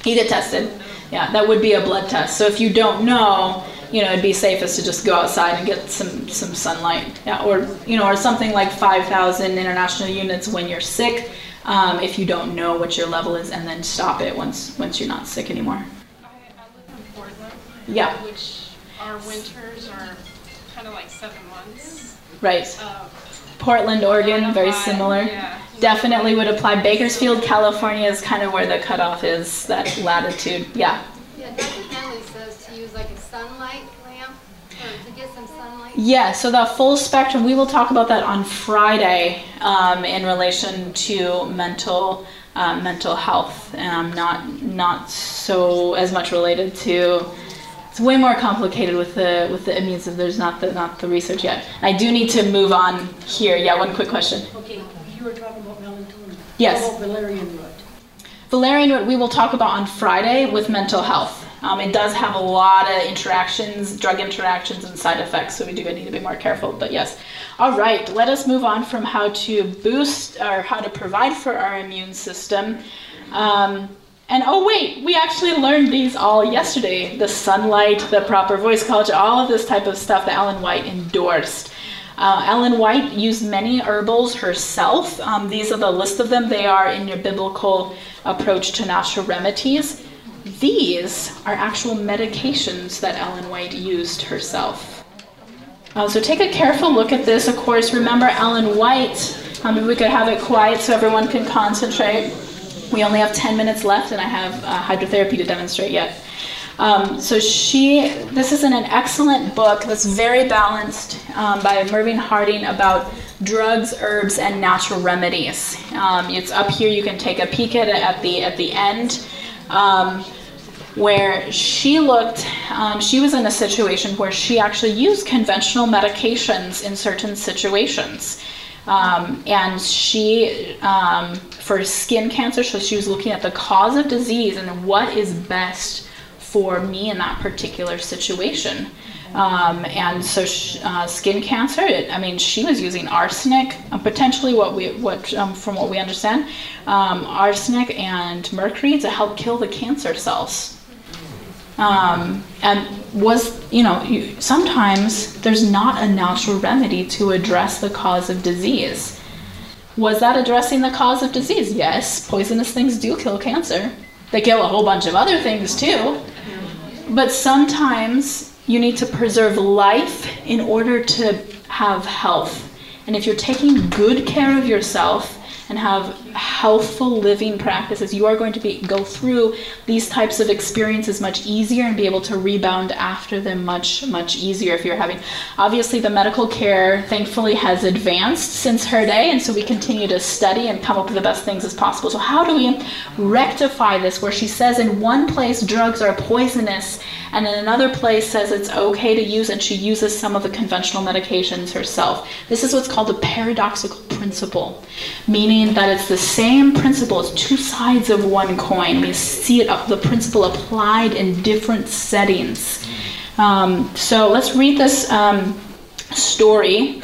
You get tested. Yeah, that would be a blood test. So if you don't know, it'd be safest to just go outside and get some sunlight. Yeah, or something like 5,000 international units when you're sick, if you don't know what your level is, and then stop it once you're not sick anymore. I live in Portland. Yeah. Which our winters are kind of like 7 months. Right. Portland, Oregon, very apply, similar. yeah. Definitely would apply. Bakersfield, California is kind of where the cutoff is, that latitude. Yeah. Yeah, Dr. Henley says to use like a sunlight lamp or to get some sunlight. Yeah, so the full spectrum, we will talk about that on Friday in relation to mental health. Not so as much related to. It's way more complicated with the immune system. There's not the research yet. I do need to move on here. Yeah, one quick question. Okay, you were talking about melatonin. Yes. How about valerian root? Valerian root we will talk about on Friday with mental health. It does have a lot of interactions, drug interactions and side effects, so we do need to be more careful, but yes. All right, let us move on from how to boost or how to provide for our immune system. And oh wait, we actually learned these all yesterday. The sunlight, the proper voice culture, all of this type of stuff that Ellen White endorsed. Ellen White used many herbals herself. These are the list of them. They are in your biblical approach to natural remedies. These are actual medications that Ellen White used herself. So take a careful look at this. Of course, remember Ellen White. If we could have it quiet so everyone can concentrate. We only have 10 minutes left, and I have hydrotherapy to demonstrate yet. This is an excellent book that's very balanced by Mervyn Harding about drugs, herbs, and natural remedies. It's up here. You can take a peek at the end, where she looked. She was in a situation where she actually used conventional medications in certain situations. And she, for skin cancer, so she was looking at the cause of disease and what is best for me in that particular situation. And so skin cancer, she was using arsenic, potentially from what we understand, arsenic and mercury to help kill the cancer cells. And sometimes there's not a natural remedy to address the cause of disease. Was that addressing the cause of disease? Yes, poisonous things do kill cancer. They kill a whole bunch of other things too. But sometimes you need to preserve life in order to have health. And if you're taking good care of yourself and have healthful living practices, you are going to go through these types of experiences much easier and be able to rebound after them much, much easier if you're having. Obviously, the medical care, thankfully, has advanced since her day, and so we continue to study and come up with the best things as possible. So how do we rectify this, where she says in one place drugs are poisonous, and in another place says it's okay to use, and she uses some of the conventional medications herself? This is what's called a paradoxical principle, meaning that it's the same principle as two sides of one coin. We see the principle applied in different settings. So let's read this story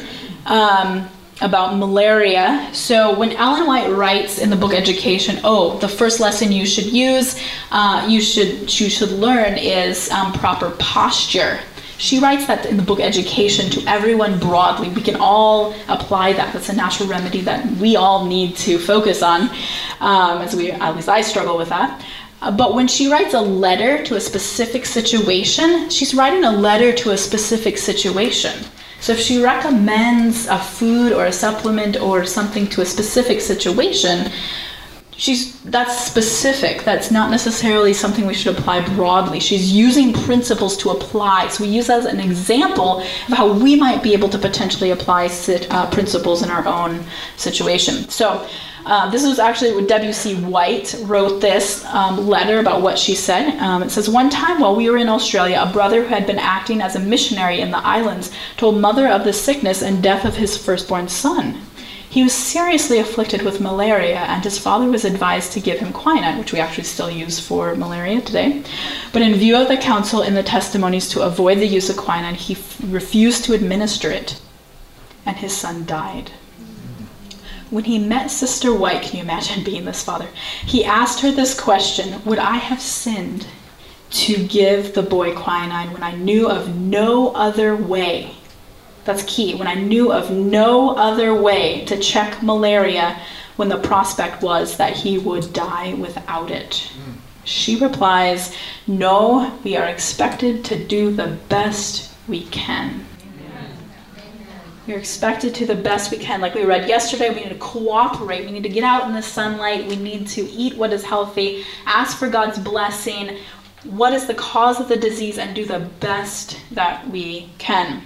about malaria. So when Ellen White writes in the book Education, the first lesson you should use, you should learn is proper posture. She writes that in the book Education to everyone broadly. We can all apply that. That's a natural remedy that we all need to focus on, at least I struggle with that. But when she writes a letter to a specific situation, she's writing a letter to a specific situation. So if she recommends a food or a supplement or something to a specific situation, that's specific. That's not necessarily something we should apply broadly. She's using principles to apply. So we use that as an example of how we might be able to potentially apply principles in our own situation. So this was actually what W.C. White wrote this letter about what she said. It says, "One time while we were in Australia, a brother who had been acting as a missionary in the islands told mother of the sickness and death of his firstborn son. He was seriously afflicted with malaria, and his father was advised to give him quinine," which we actually still use for malaria today. "But in view of the counsel in the testimonies to avoid the use of quinine, he refused to administer it, and his son died. when he met Sister White, can you imagine being this father? He asked her this question: would I have sinned to give the boy quinine when I knew of no other way? That's key. When I knew of no other way to check malaria, when the prospect was that he would die without it. She replies, no, we are expected to do the best we can. We're expected to the best we can. Like we read yesterday, we need to cooperate. We need to get out in the sunlight. We need to eat what is healthy, ask for God's blessing, what is the cause of the disease, and do the best that we can.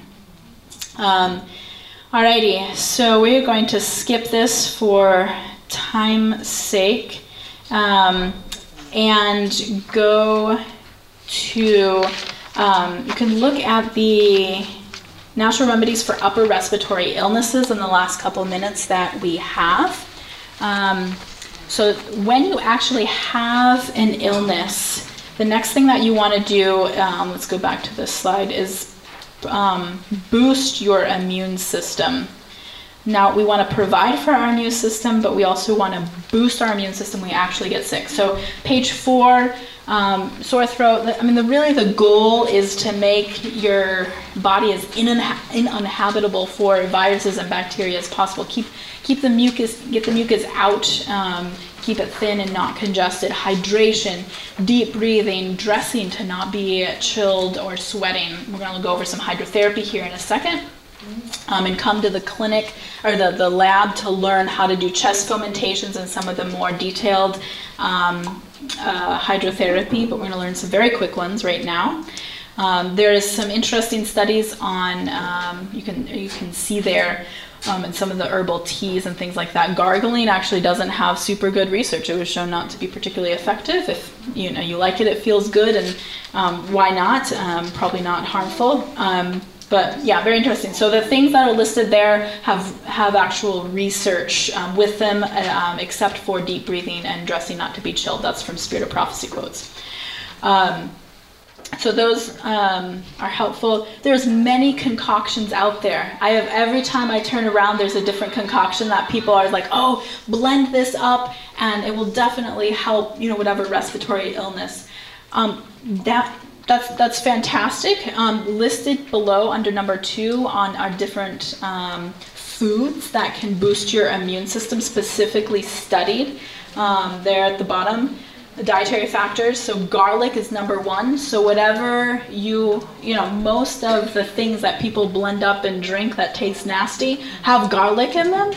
Alrighty, so we're going to skip this for time's sake and go to, you can look at the natural remedies for upper respiratory illnesses in the last couple minutes that we have. So when you actually have an illness, the next thing that you want to do, let's go back to this slide, is boost your immune system. Now, we want to provide for our immune system, but we also want to boost our immune system when we actually get sick. So page 4, sore throat. I mean, really the goal is to make your body as uninhabitable for viruses and bacteria as possible. Keep the mucus, get the mucus out, keep it thin and not congested. Hydration, deep breathing, dressing to not be chilled or sweating. We're going to go over some hydrotherapy here in a second. And come to the clinic or the lab to learn how to do chest fomentations and some of the more detailed hydrotherapy, but we're going to learn some very quick ones right now. There is some interesting studies on, you can see there in some of the herbal teas and things like that. Gargling actually doesn't have super good research. It was shown not to be particularly effective. If you like it, it feels good, and why not? Probably not harmful. But yeah, very interesting. So the things that are listed there have actual research with them, except for deep breathing and dressing not to be chilled. That's from Spirit of Prophecy quotes. So those are helpful. There's many concoctions out there. Every time I turn around, there's a different concoction that people are like, oh, blend this up, and it will definitely help, whatever respiratory illness. That's fantastic. Listed below under number 2 on our different foods that can boost your immune system, specifically studied there at the bottom. The dietary factors. So garlic is number 1. So whatever most of the things that people blend up and drink that taste nasty have garlic in them.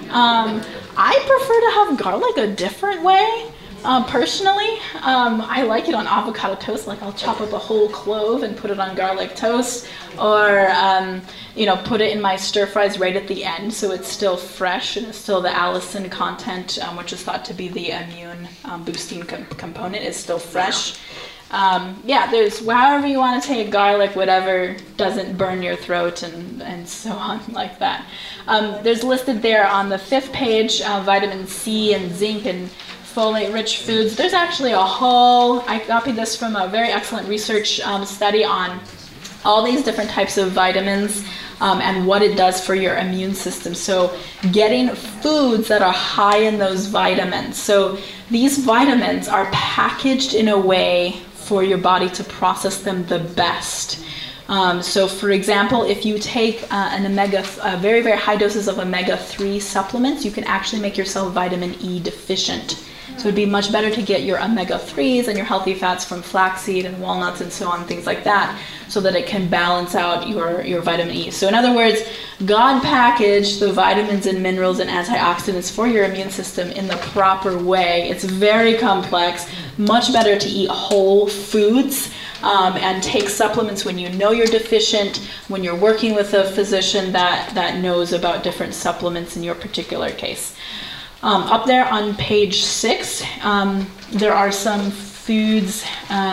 I prefer to have garlic a different way. Personally, I like it on avocado toast. Like I'll chop up a whole clove and put it on garlic toast, or put it in my stir fries right at the end, so it's still fresh and it's still the allicin content, which is thought to be the immune boosting component, is still fresh. There's however you want to take garlic, whatever doesn't burn your throat and so on like that. There's listed there on the 5th page vitamin C and zinc and folate-rich foods. There's actually I copied this from a very excellent research study on all these different types of vitamins and what it does for your immune system. So getting foods that are high in those vitamins. So these vitamins are packaged in a way for your body to process them the best. So for example, if you take very, very high doses of omega-3 supplements, you can actually make yourself vitamin E deficient. So it'd be much better to get your omega-3s and your healthy fats from flaxseed and walnuts and so on, things like that, so that it can balance out your vitamin E. So in other words, God packaged the vitamins and minerals and antioxidants for your immune system in the proper way. It's very complex, much better to eat whole foods and take supplements when you know you're deficient, when you're working with a physician that knows about different supplements in your particular case. Up there on page 6, there are some foods,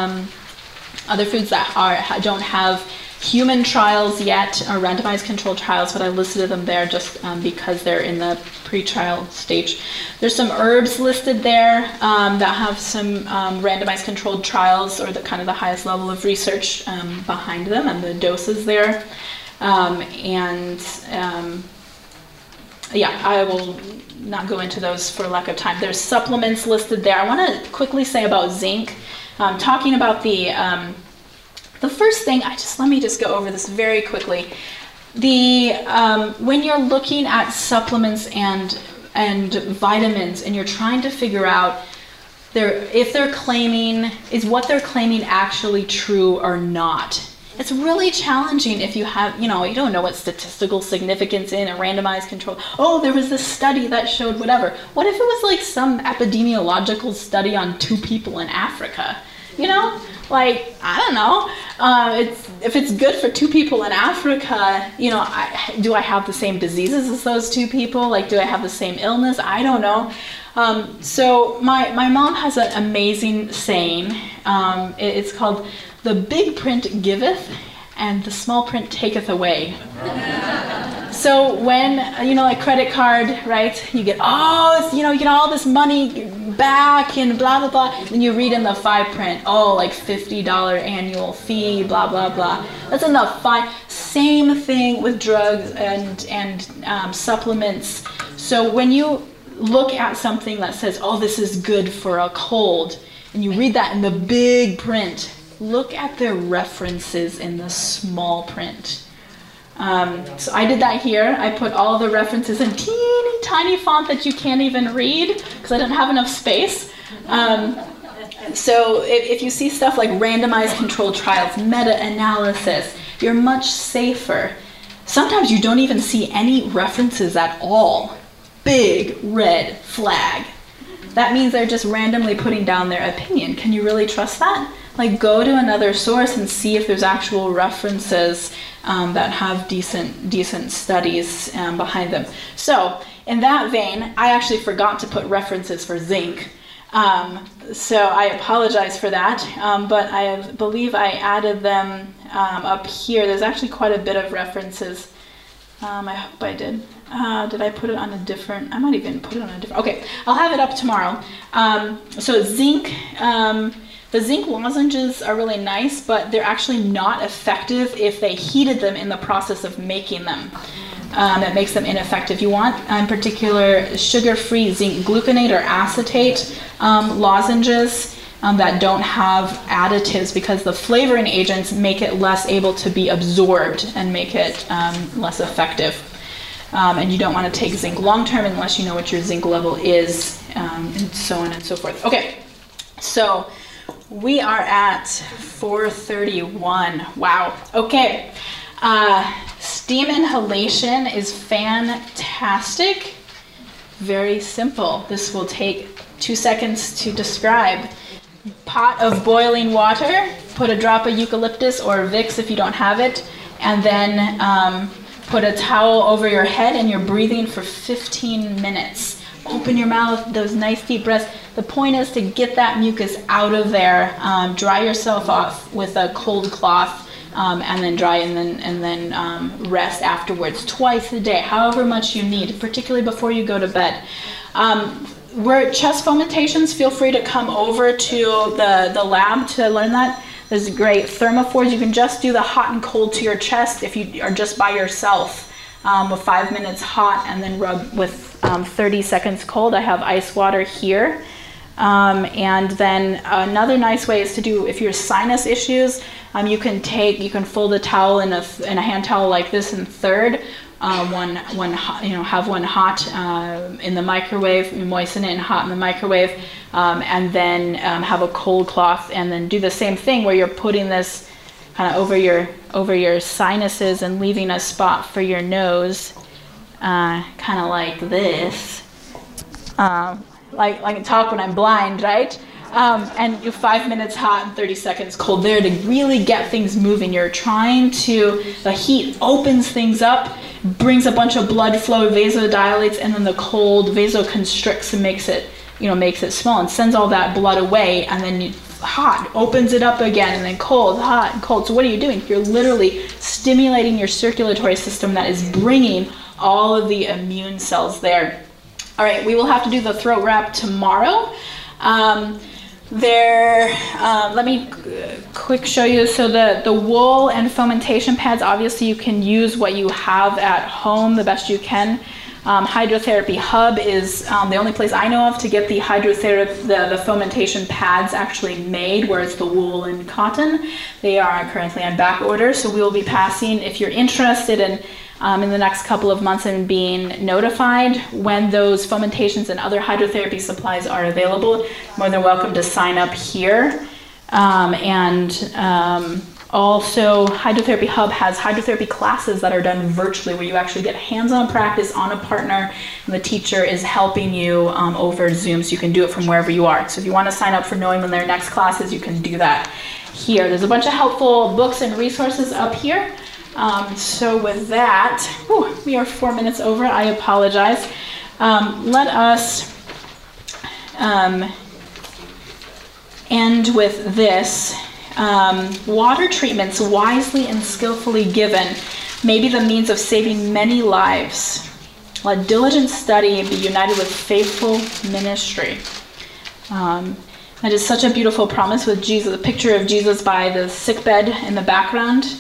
other foods that don't have human trials yet, or randomized controlled trials, but I listed them there just because they're in the pre-trial stage. There's some herbs listed there that have some randomized controlled trials, or the highest level of research behind them, and the doses there. I will not go into those for lack of time. There's supplements listed there. I want to quickly say about zinc. Talking about the first thing, let me just go over this very quickly. When you're looking at supplements and vitamins, and you're trying to figure out if they're claiming, is what they're claiming actually true or not. It's really challenging if you have, you don't know what statistical significance in a randomized control. Oh, there was this study that showed whatever. What if it was like some epidemiological study on 2 people in Africa? I don't know. If it's good for 2 people in Africa, do I have the same diseases as those 2 people? Like, do I have the same illness? I don't know. So my mom has an amazing saying. It's called, "The big print giveth, and the small print taketh away." So when, like credit card, right? You get, you get all this money back and blah, blah, blah. Then you read in the fine print, like $50 annual fee, blah, blah, blah. That's enough fine. Same thing with drugs and supplements. So when you look at something that says, this is good for a cold, and you read that in the big print, look at their references in the small print. So I did that here. I put all the references in teeny tiny font that you can't even read because I didn't have enough space. So if you see stuff like randomized controlled trials, meta-analysis, you're much safer. Sometimes you don't even see any references at all. Big red flag. That means they're just randomly putting down their opinion. Can you really trust that? Like, go to another source and see if there's actual references that have decent studies behind them. So in that vein, I actually forgot to put references for zinc. So I apologize for that, but I believe I added them up here. There's actually quite a bit of references. I hope I did. Did I put it on a different? I might even put it on a different. Okay, I'll have it up tomorrow. So zinc. The zinc lozenges are really nice, but they're actually not effective if they heated them in the process of making them. That makes them ineffective. You want, in particular, sugar-free zinc gluconate or acetate lozenges that don't have additives, because the flavoring agents make it less able to be absorbed and make it less effective. And you don't want to take zinc long-term unless you know what your zinc level is, and so on and so forth. Okay, so we are at 4:31. Wow. Okay. Steam inhalation is fantastic. Very simple. This will take 2 seconds to describe. Pot of boiling water, put a drop of eucalyptus or Vicks if you don't have it, and then put a towel over your head, and you're breathing for 15 minutes. Open your mouth, those nice deep breaths. The point is to get that mucus out of there. Dry yourself off with a cold cloth, and then dry, and then rest afterwards, twice a day, however much you need, particularly before you go to bed. Where chest fomentations, feel free to come over to the lab to learn that. There's great thermophores. You can just do the hot and cold to your chest if you are just by yourself, with 5 minutes hot and then rub with 30 seconds cold. I have ice water here. And then another nice way is to do, if you're sinus issues, you can fold a towel in a hand towel like this in third. Have one hot in the microwave, moisten it and hot in the microwave, and then have a cold cloth, and then do the same thing where you're putting this kind of over your sinuses and leaving a spot for your nose, kind of like this. Like I can talk when I'm blind, right? And you 5 minutes hot and 30 seconds cold there to really get things moving. You're trying to, the heat opens things up, brings a bunch of blood flow, vasodilates, and then the cold vasoconstricts and makes it small and sends all that blood away, and then hot opens it up again, and then cold, hot, and cold. So what are you doing? You're literally stimulating your circulatory system that is bringing all of the immune cells there. All right, we will have to do the throat wrap tomorrow. Let me quick show you. So the wool and fomentation pads, obviously you can use what you have at home the best you can. Hydrotherapy Hub is the only place I know of to get the hydrotherapy, the fomentation pads actually made, where it's the wool and cotton. They are currently on back order, so we will be passing, if you're interested in the next couple of months and being notified when those fomentations and other hydrotherapy supplies are available, more than welcome to sign up here. Also, Hydrotherapy Hub has hydrotherapy classes that are done virtually, where you actually get hands-on practice on a partner, and the teacher is helping you over Zoom, so you can do it from wherever you are. So if you want to sign up for knowing when their next class is, you can do that here. There's a bunch of helpful books and resources up here. So with that, we are 4 minutes over. I apologize. Let us end with this. Water treatments wisely and skillfully given may be the means of saving many lives. Let diligent study be united with faithful ministry. That is such a beautiful promise with Jesus, a picture of Jesus by the sickbed in the background.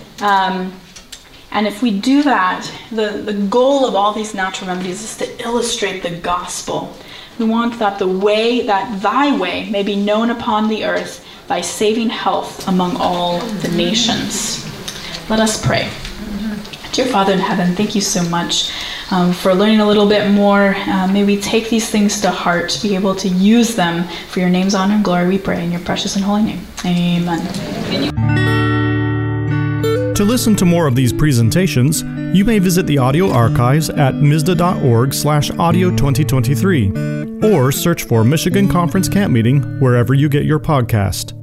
And if we do that, the goal of all these natural remedies is to illustrate the gospel. We want that thy way may be known upon the earth, thy saving health among all the nations. Let us pray. Dear Father in heaven, thank you so much for learning a little bit more. May we take these things to heart, be able to use them for your name's honor and glory, we pray in your precious and holy name. Amen. To listen to more of these presentations, you may visit the audio archives at MSDA.org/audio2023 or search for Michigan Conference Camp Meeting wherever you get your podcast.